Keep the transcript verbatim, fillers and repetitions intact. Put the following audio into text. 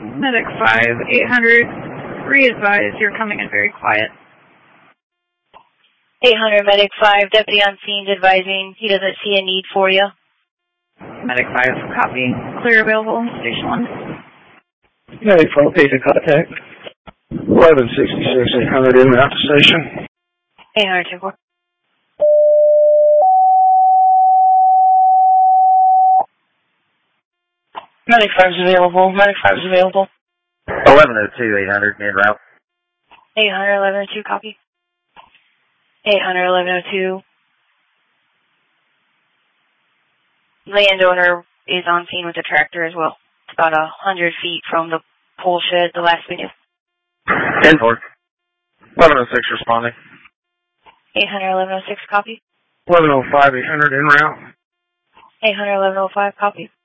Medic five, eight hundred, re-advise, you're coming in very quiet. eight hundred, Medic five, deputy on scene advising he doesn't see a need for you. Medic five, copy, clear available, station one. Medic five, patient contact. eleven sixty-six, eight hundred, in route to station. eight hundred, ten four. Medic five is available. Medic five is available. eleven oh two, eight hundred, en route. eight hundred, eleven oh two, copy. eight hundred, eleven oh two. Landowner is on scene with the tractor as well. It's about a hundred feet from the pole shed, the last we knew. ten four. eleven oh six responding. eight hundred, eleven oh six, copy. eleven oh five, eight hundred, en route. eight hundred, eleven oh five, copy.